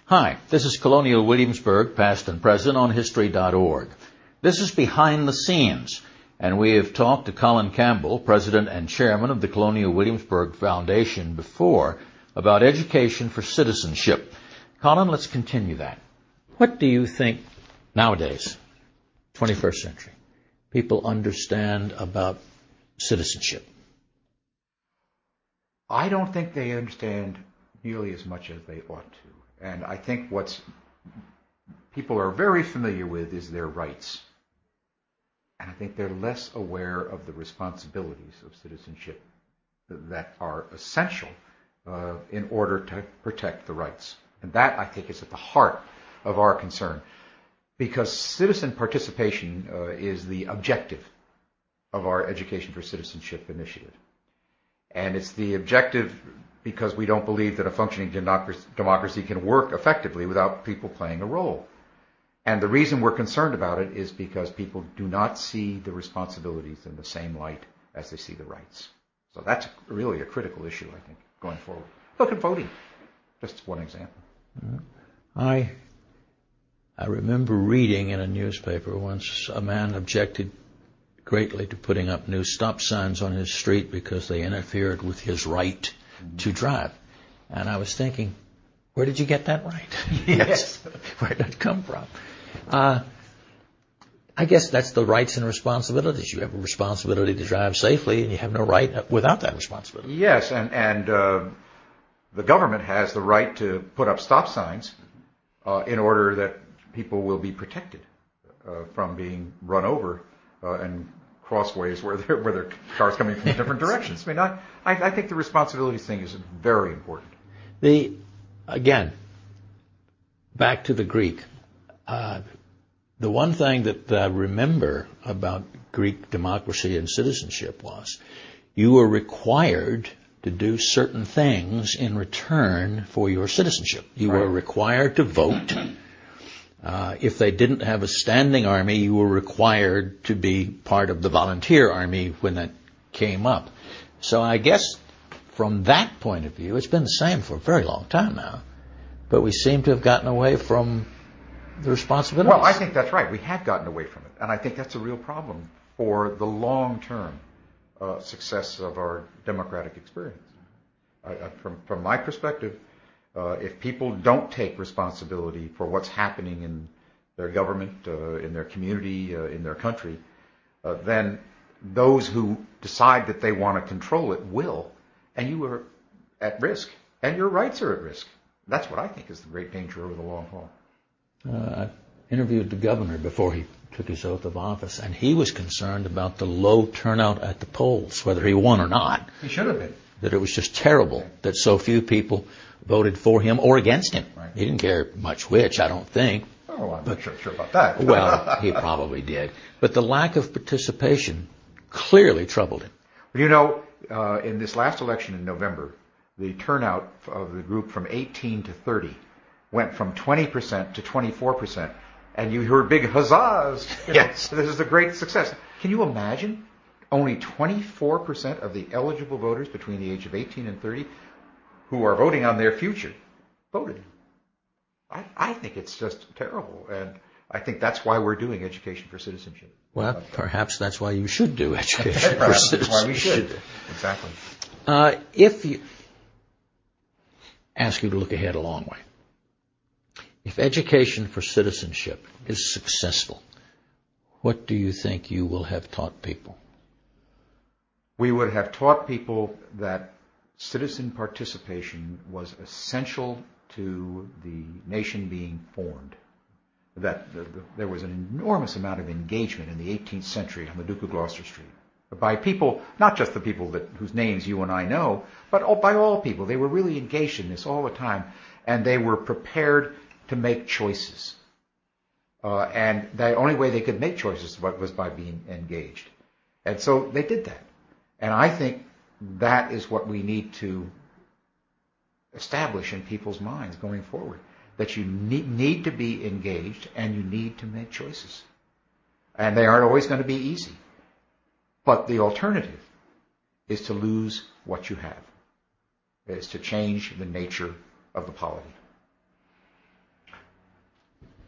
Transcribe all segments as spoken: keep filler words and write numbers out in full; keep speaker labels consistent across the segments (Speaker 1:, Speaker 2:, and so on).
Speaker 1: Hi, this is Colonial Williamsburg, past and present on History dot org. This is Behind the Scenes, and we have talked to Colin Campbell, President and Chairman of the Colonial Williamsburg Foundation, before about education for citizenship. Colin, let's continue that. What do you think nowadays, twenty-first century, people understand about citizenship?
Speaker 2: I don't think they understand nearly as much as they ought to. And I think what's people are very familiar with is their rights. And I think they're less aware of the responsibilities of citizenship that are essential uh, in order to protect the rights. And that, I think, is at the heart of our concern. Because citizen participation uh, is the objective of our Education for Citizenship initiative. And it's the objective because we don't believe that a functioning democracy can work effectively without people playing a role. And the reason we're concerned about it is because people do not see the responsibilities in the same light as they see the rights. So that's really a critical issue, I think, going forward. Look at voting, just one example.
Speaker 1: I I remember reading in a newspaper once a man objected greatly to putting up new stop signs on his street because they interfered with his right mm-hmm. to drive. And I was thinking, where did you get that right?
Speaker 2: Yes.
Speaker 1: Where did that come from? Uh, I guess that's the rights and responsibilities. You have a responsibility to drive safely, and you have no right without that responsibility.
Speaker 2: Yes, and, and uh, the government has the right to put up stop signs uh, in order that people will be protected uh, from being run over uh, and crossways where there where there are cars coming from different directions. I mean, I, I think the responsibilities thing is very important.
Speaker 1: The again, back to the Greek. Uh, the one thing that I remember about Greek democracy and citizenship was you were required to do certain things in return for your citizenship. You
Speaker 2: right.
Speaker 1: were required to vote. Uh, if they didn't have a standing army, you were required to be part of the volunteer army when that came up. So I guess from that point of view, it's been the same for a very long time now. But we seem to have gotten away from the responsibilities.
Speaker 2: Well, I think that's right. We have gotten away from it. And I think that's a real problem for the long-term uh, success of our democratic experience. I, I, from, from my perspective, Uh, if people don't take responsibility for what's happening in their government, uh, in their community, uh, in their country, uh, then those who decide that they want to control it will, and you are at risk, and your rights are at risk. That's what I think is the great danger over the long haul.
Speaker 1: Uh, I interviewed the governor before he took his oath of office, and he was concerned about the low turnout at the polls, whether he won or not.
Speaker 2: He should have been.
Speaker 1: That it was just terrible that so few people voted for him or against him.
Speaker 2: Right.
Speaker 1: He didn't care much which, I don't think.
Speaker 2: Oh, I'm not sure, sure about that.
Speaker 1: Well, he probably did. But the lack of participation clearly troubled him.
Speaker 2: You know, uh, in this last election in November, the turnout of the group from eighteen to thirty went from twenty percent to twenty-four percent. And you heard big huzzahs. You know,
Speaker 1: yes.
Speaker 2: This is a great success. Can you imagine? Only twenty-four percent of the eligible voters between the age of eighteen and thirty who are voting on their future voted. I, I think it's just terrible, and I think that's why we're doing Education for Citizenship.
Speaker 1: Well, perhaps that's why you should do Education for Citizenship.
Speaker 2: That's why we should. Exactly.
Speaker 1: Uh, if you ask you to look ahead a long way, if Education for Citizenship is successful, what do you think you will have taught people?
Speaker 2: We would have taught people that citizen participation was essential to the nation being formed. That the, the, there was an enormous amount of engagement in the eighteenth century on the Duke of Gloucester Street by people, not just the people that whose names you and I know, but all, by all people. They were really engaged in this all the time, and they were prepared to make choices. Uh, and the only way they could make choices was by being engaged. And so they did that. And I think that is what we need to establish in people's minds going forward, that you need, need to be engaged and you need to make choices. And they aren't always going to be easy. But the alternative is to lose what you have, is to change the nature of the polity.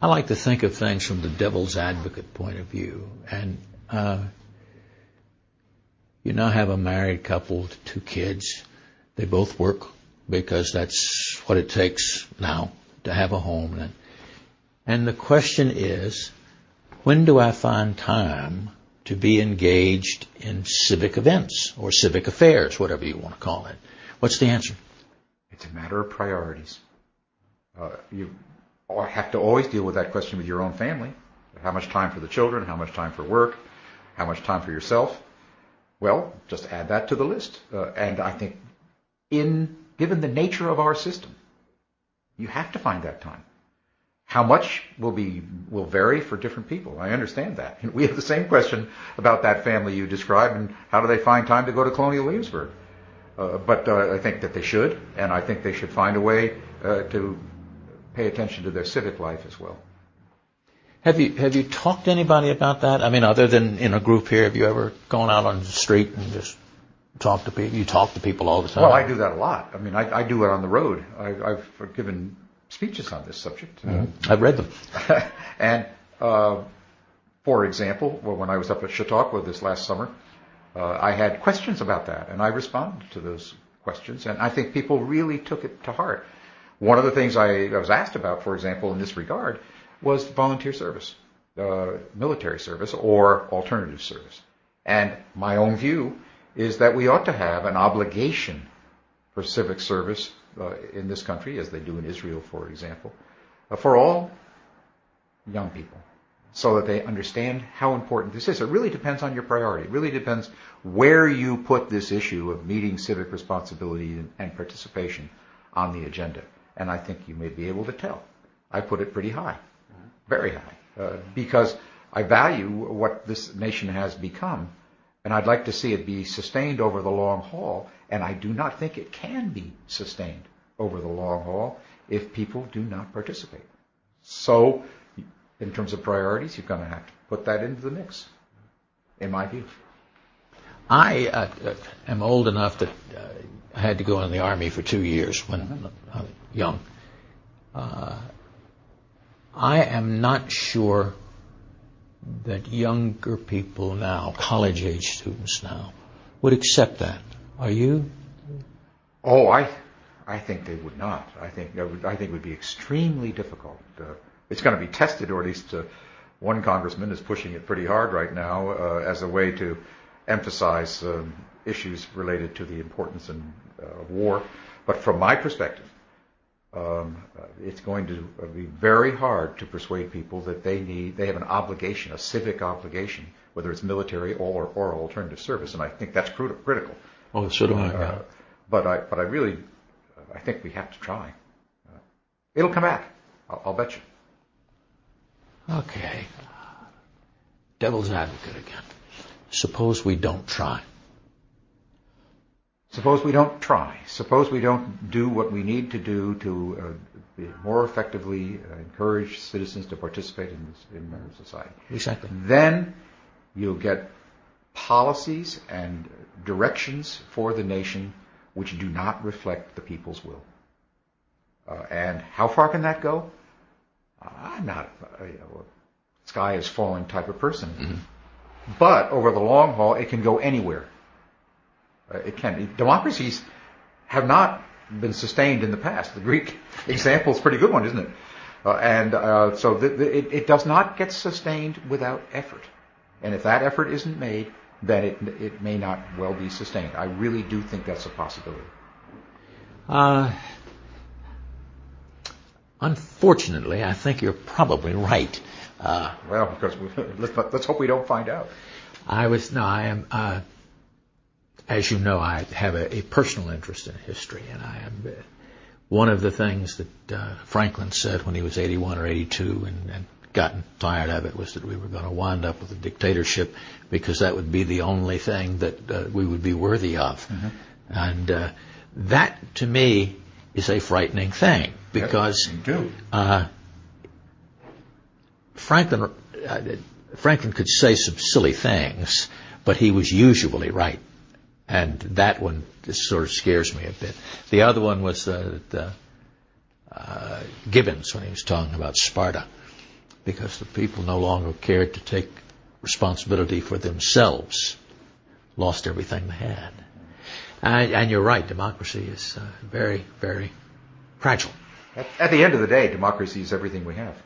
Speaker 1: I like to think of things from the devil's advocate point of view. And uh, you now have a married couple, two kids. They both work because that's what it takes now to have a home. And, and the question is, when do I find time to be engaged in civic events or civic affairs, whatever you want to call it? What's the answer?
Speaker 2: It's a matter of priorities. Uh, you have to always deal with that question with your own family. How much time for the children? How much time for work? How much time for yourself? Well, just add that to the list. Uh, and I think in given the nature of our system, you have to find that time. How much will be will vary for different people. I understand that. We have the same question about that family you described, and how do they find time to go to Colonial Williamsburg? Uh, but uh, I think that they should, and I think they should find a way uh, to pay attention to their civic life as well.
Speaker 1: Have you have you talked to anybody about that? I mean, other than in a group here, have you ever gone out on the street and just talked to people? You talk to people all the time.
Speaker 2: Well, I do that a lot. I mean, I, I do it on the road. I, I've given speeches on this subject.
Speaker 1: Mm-hmm. I've read them.
Speaker 2: and uh, for example, well, when I was up at Chautauqua this last summer, uh, I had questions about that, and I responded to those questions, and I think people really took it to heart. One of the things I, I was asked about, for example, in this regard, was volunteer service, uh, military service, or alternative service. And my own view is that we ought to have an obligation for civic service uh, in this country, as they do in Israel, for example, uh, for all young people, so that they understand how important this is. It really depends on your priority. It really depends where you put this issue of meeting civic responsibility and, and participation on the agenda. And I think you may be able to tell. I put it pretty high, very high, uh, because I value what this nation has become, and I'd like to see it be sustained over the long haul, and I do not think it can be sustained over the long haul if people do not participate. So, in terms of priorities, you're going to have to put that into the mix, in my view.
Speaker 1: I uh, am old enough that uh, I had to go in the Army for two years when I was young. Uh, I am not sure that younger people now, college-age students now, would accept that. Are you?
Speaker 2: Oh, I, I think they would not. I think that would, I think it would be extremely difficult. Uh, it's going to be tested, or at least uh, one congressman is pushing it pretty hard right now uh, as a way to emphasize um, issues related to the importance of uh, war. But from my perspective, um, uh, it's going to be very hard to persuade people that they need, they have an obligation, a civic obligation, whether it's military or, or alternative service, and I think that's crit- critical.
Speaker 1: Oh, so do I. Yeah.
Speaker 2: Uh, but I, but I really, uh, I think we have to try. Uh, it'll come back. I'll, I'll bet you.
Speaker 1: Okay. Devil's advocate again. Suppose we don't try.
Speaker 2: Suppose we don't try. Suppose we don't do what we need to do to uh, be more effectively uh, encourage citizens to participate in, this, in our society.
Speaker 1: Exactly.
Speaker 2: Then you'll get policies and directions for the nation which do not reflect the people's will. Uh, and how far can that go? Uh, I'm not a, you know, a sky is falling type of person. Mm-hmm. But over the long haul, it can go anywhere. Uh, it can. Democracies have not been sustained in the past. The Greek example is a pretty good one, isn't it? Uh, and uh, so the, the, it, it does not get sustained without effort. And if that effort isn't made, then it, it may not well be sustained. I really do think that's a possibility.
Speaker 1: Uh, unfortunately, I think you're probably right. Uh,
Speaker 2: well, because we, let's, let's hope we don't find out.
Speaker 1: I was no, I am. Uh, as you know, I have a, a personal interest in history, and I am. Uh, one of the things that uh, Franklin said when he was eighty-one or eighty-two, and, and gotten tired of it, was that we were going to wind up with a dictatorship because that would be the only thing that uh, we would be worthy of, mm-hmm. and uh, that to me is a frightening thing because.
Speaker 2: Yes, you do.
Speaker 1: Uh, Franklin, uh, Franklin could say some silly things, but he was usually right. And that one just sort of scares me a bit. The other one was uh, the, uh, Gibbons when he was talking about Sparta. because the people no longer cared to take responsibility for themselves, lost everything they had. And, and you're right, democracy is uh, very, very fragile.
Speaker 2: At, at the end of the day, democracy is everything we have.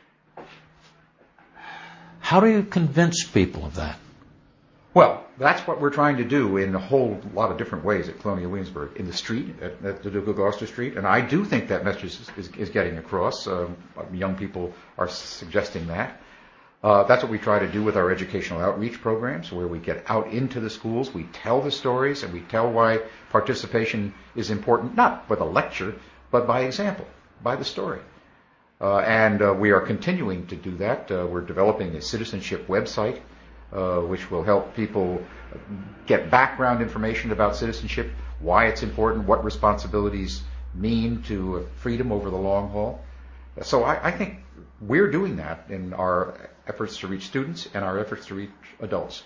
Speaker 1: How do you convince people of that?
Speaker 2: Well, that's what we're trying to do in a whole lot of different ways at Colonial Williamsburg, in the street, at, at the Duke of Gloucester Street, and I do think that message is, is, is getting across. Um, young people are suggesting that. Uh, that's what we try to do with our educational outreach programs, where we get out into the schools, we tell the stories, and we tell why participation is important, not with a lecture, but by example, by the story. Uh, and uh, we are continuing to do that. Uh, we're developing a citizenship website, uh, which will help people get background information about citizenship, why it's important, what responsibilities mean to uh, freedom over the long haul. So I, I think we're doing that in our efforts to reach students and our efforts to reach adults.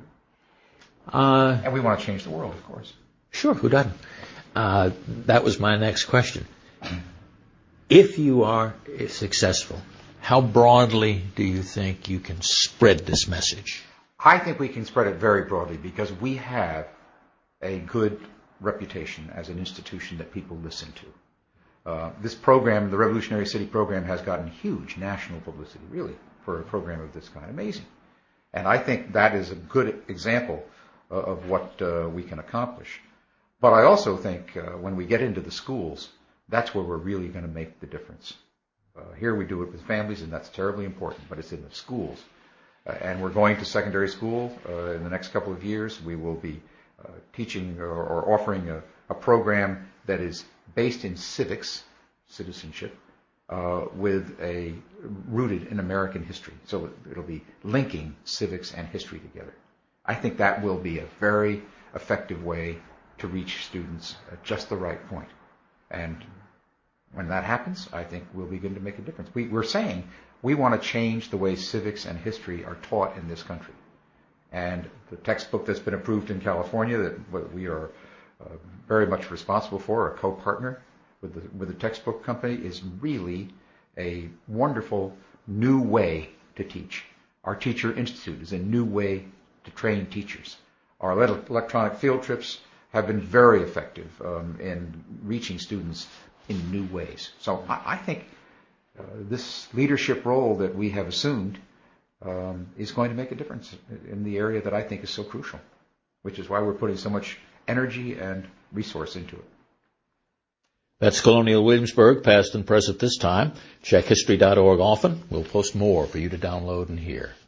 Speaker 2: Uh, and we want to change the world, of course.
Speaker 1: Sure, who doesn't? Uh, that was my next question. If you are successful, how broadly do you think you can spread this message?
Speaker 2: I think we can spread it very broadly because we have a good reputation as an institution that people listen to. Uh, this program, the Revolutionary City program, has gotten huge national publicity, really, for a program of this kind. Amazing. And I think that is a good example uh, of what uh, we can accomplish. But I also think uh, when we get into the schools, that's where we're really going to make the difference. Uh, here we do it with families, and that's terribly important, but it's in the schools. Uh, and we're going to secondary school uh, in the next couple of years. We will be uh, teaching or, or offering a, a program that is based in civics, citizenship, uh, with a rooted in American history. So it'll be linking civics and history together. I think that will be a very effective way to reach students at just the right point. And when that happens, I think we'll begin to make a difference. We, we're saying we want to change the way civics and history are taught in this country. And the textbook that's been approved in California that we are uh, very much responsible for, a co-partner with the, with the textbook company, is really a wonderful new way to teach. Our Teacher Institute is a new way to train teachers. Our electronic field trips have been very effective um, in reaching students in new ways. So I, I think uh, this leadership role that we have assumed um, is going to make a difference in the area that I think is so crucial, which is why we're putting so much energy and resource into it.
Speaker 1: That's Colonial Williamsburg, past and present this time. Check history dot org often. We'll post more for you to download and hear.